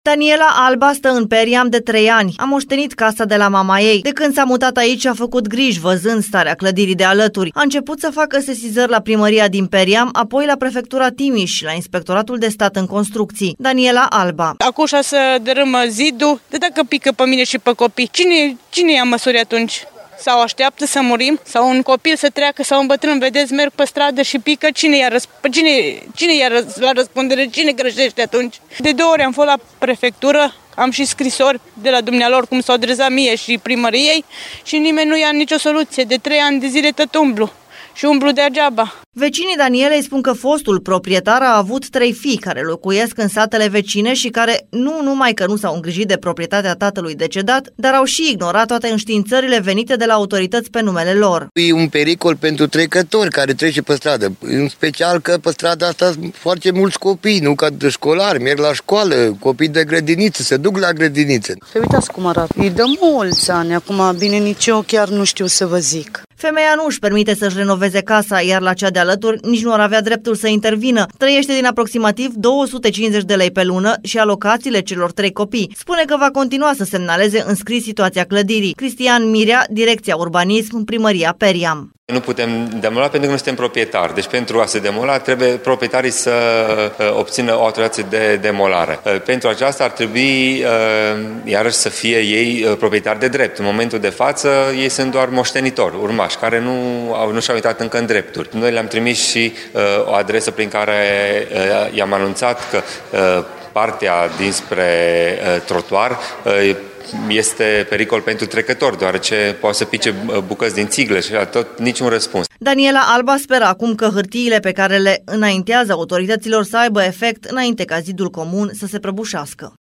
Daniela Alba stă în Periam de 3 ani. A moștenit casa de la mama ei. De când s-a mutat aici, a făcut griji văzând starea clădirii de alături. A început să facă sesizări la primăria din Periam, apoi la prefectura Timiș și la Inspectoratul de Stat în Construcții. Daniela Alba. Acușa să dărâmă zidul, de dacă pică pe mine și pe copii. Cine ia măsuri atunci? Sau așteaptă să murim, sau un copil să treacă, sau un bătrân, vedeți, merg pe stradă și pică, cine ia la răspundere, cine greșește atunci? De 2 ori am fost la prefectură, am și scrisori de la dumnealor cum s-au adresat mie și primăriei și nimeni nu ia nicio soluție. De 3 ani de zile tot umblu degeaba. Vecinii Danielei spun că fostul proprietar a avut 3 fii care locuiesc în satele vecine și care nu numai că nu s-au îngrijit de proprietatea tatălui decedat, dar au și ignorat toate înștiințările venite de la autorități pe numele lor. E un pericol pentru trecători care trece pe stradă, în special că pe strada asta sunt foarte mulți copii, nu ca de școlari, merg la școală, copii de grădiniță, se duc la grădiniță. Păi uitați cum arată. Îi dă mulți ani, acum bine nici eu chiar nu știu să vă zic. Femeia nu își permite să-și renoveze casa, iar la cea de alături nici nu ar avea dreptul să intervină. Trăiește din aproximativ 250 de lei pe lună și alocațiile celor 3 copii. Spune că va continua să semnaleze în scris situația clădirii. Cristian Mirea, Direcția Urbanism, Primăria Periam. Nu putem demola pentru că nu suntem proprietari. Deci pentru a se demola trebuie proprietarii să obțină o autorizație de demolare. Pentru aceasta ar trebui iarăși să fie ei proprietari de drept. În momentul de față ei sunt doar moștenitori, urmași, care nu și-au intrat încă în drepturi. Noi le-am trimis și o adresă prin care i-am anunțat că partea dinspre trotuar este pericol pentru trecători, deoarece poate să pice bucăți din țigle și tot niciun răspuns. Daniela Alba speră acum că hârtiile pe care le înaintează autorităților să aibă efect înainte ca zidul comun să se prăbușească.